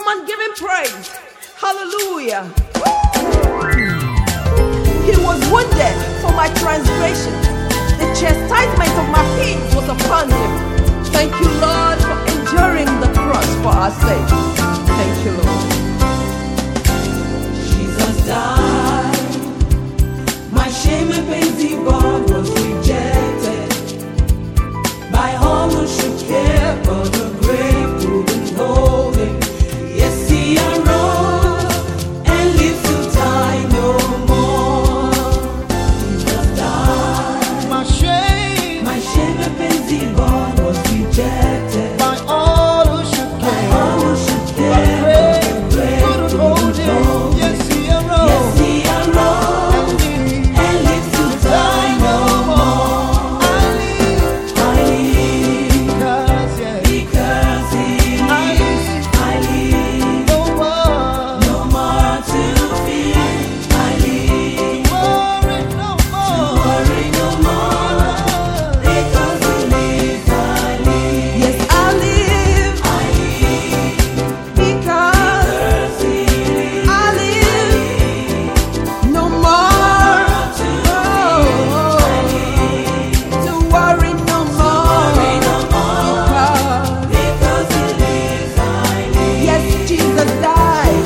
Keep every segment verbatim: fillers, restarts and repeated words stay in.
on, give him praise. Hallelujah. He was wounded for my transgressions. The chastisement of my peace was upon him. Thank you, Lord, for enduring the cross for our sake. Thank you, Lord. Jesus died. My shame and pain devoured was rejected by all who should care for the grave couldn't hold him. Yes, he arose and lives to die no more. Jesus died. My shame, My shame and pain devoured was rejected by all who should by care. all who should The care grave for the grave couldn't hold couldn't him. hold him. Yes, he Yes, arose he arose and lived. and lives to die no more. I live I live because, yeah, because he I lives. live I live no more. no more to fear. I live Worry no more. worry no more because he lives. I live. Yes, I live I live because because he lives. I live no more. Oh, to worry no more. Worry no more Because, because he lives. I live. yes, Jesus died.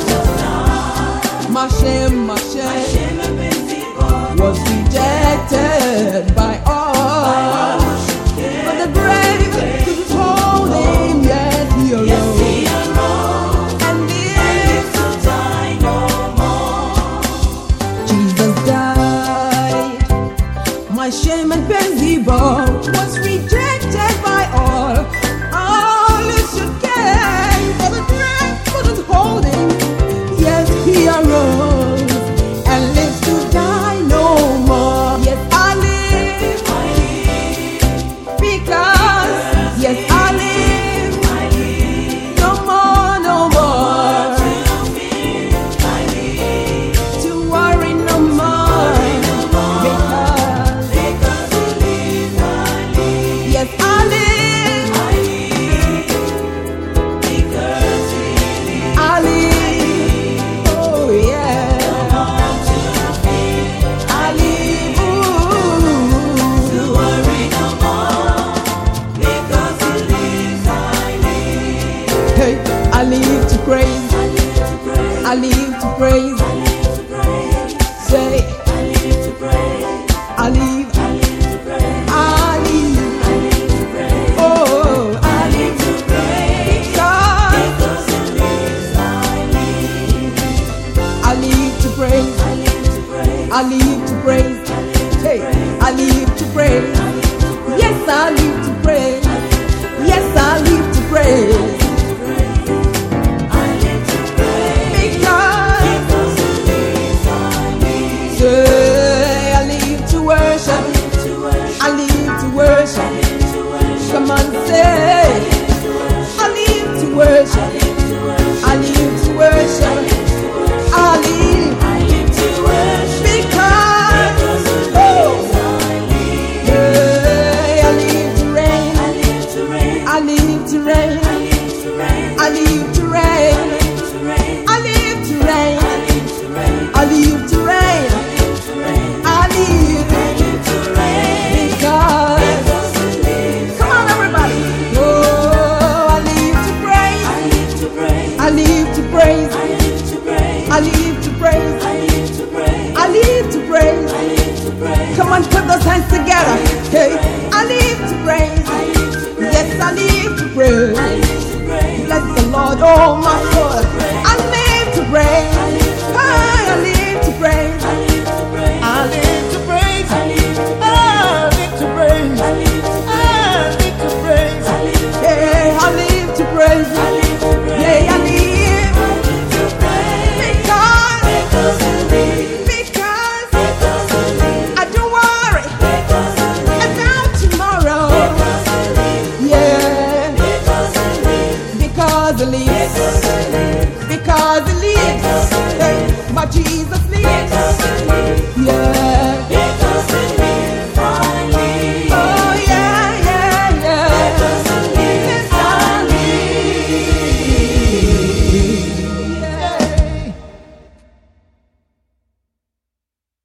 My shame, my shame Shame and pain devoured was rejected by all. But the grave couldn't hold him, yet he Yes, arose he arose and and lived. lives to die no more. Jesus died. My shame and pain he bore was rejected by all. All who should care, for the grave couldn't hold him, yet he arose and lives to die no more. Yes, I live I live because, yes, I live I live no more, no more to fear. I live to worry no more. Because, because he lives. I live. yes, I live. I live because he lives. I live, oh yeah, More to fear. I live, To ooh. worry no more because he lives. I live. Hey, I live to praise, I live to praise. I live to praise, I live to praise. say, I live to praise. I live, I live to praise. I live, I live to praise. oh, I I live to praise. God, Because he lives, I live. I live to praise, I live to praise. I live to praise, hey, I live to praise, yes, I live to praise, yes, I live to praise, I live to praise. because, Because he lives, I live. say, I live to I worship, live to worship. I live to worship, I live to worship. come on, say, I live to worship, I live to worship, I live, I live to worship. because, Because he oh, lives, I live. yeah, I live to reign, I live to reign. I live to reign, I live to reign. I live to reign, I live to reign. I live to reign, I live to reign. I live to reign, I live to reign. I live, I live to reign. because, Because he lives. come on everybody, oh, I live to praise, I live to praise. I live to praise, I live to praise. I live to praise, I live to praise. I live to praise, I live to praise. come on put those hands together, hey, I live to praise, I live to praise. yes, I live to praise, I live to praise. bless the Lord, oh my soul,